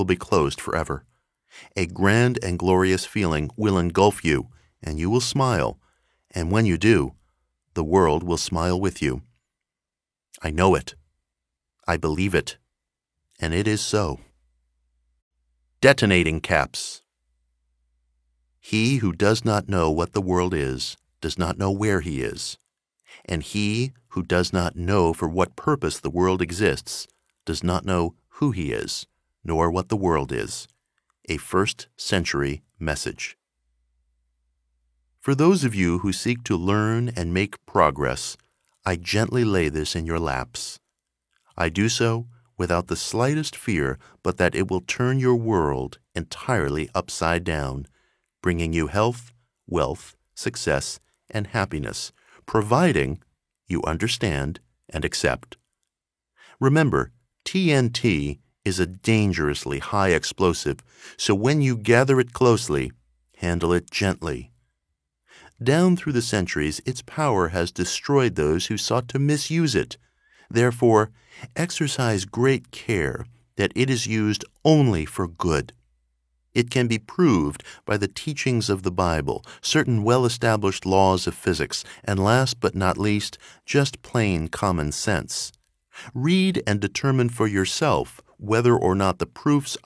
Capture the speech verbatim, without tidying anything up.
will be closed forever. A grand and glorious feeling will engulf you, and you will smile, and when you do, the world will smile with you. I know it. I believe it. And it is so. Detonating caps. He who does not know what the world is does not know where he is, and he who does not know for what purpose the world exists does not know who he is, nor what the world is. A first century message. For those of you who seek to learn and make progress, I gently lay this in your laps. I do so without the slightest fear but that it will turn your world entirely upside down, bringing you health, wealth, success, and happiness, providing you understand and accept. Remember, T N T is a dangerously high explosive, so when you gather it closely, handle it gently. Down through the centuries, its power has destroyed those who sought to misuse it. Therefore, exercise great care that it is used only for good. It can be proved by the teachings of the Bible, certain well-established laws of physics, and last but not least, just plain common sense. Read and determine for yourself whether or not the proofs